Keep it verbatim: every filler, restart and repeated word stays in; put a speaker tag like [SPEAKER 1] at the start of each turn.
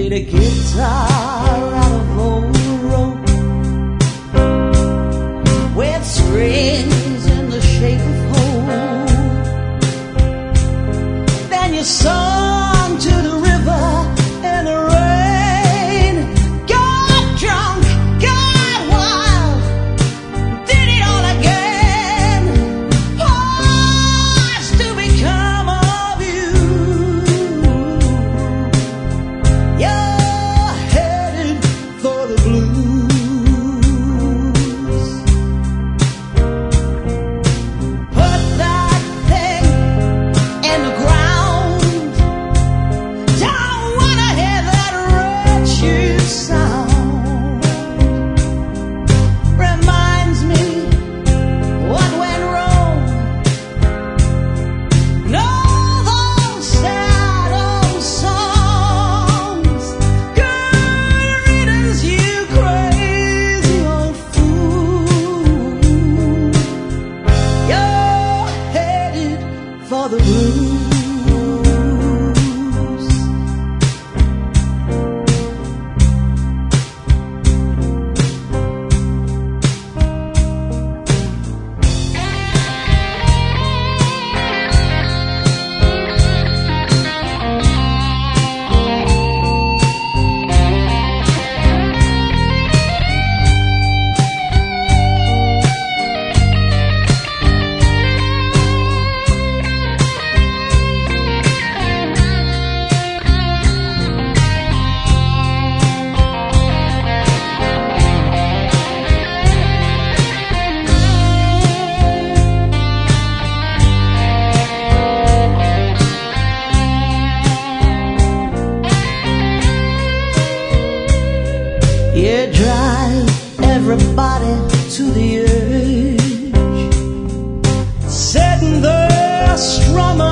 [SPEAKER 1] made a guitar out of old rope with strings in the shape of hope. Then you sung to the river in the rain, got drunk, got wild, did it all again. What's to become of you? You're headed for the blues. Put that thing in the ground. Don't wanna hear that wretched sound. Reminds me what went wrong. No, those sad old songs. Good riddance, you crazy old fool. You're headed for the blues. You drive everybody to the edge, sitting there strumming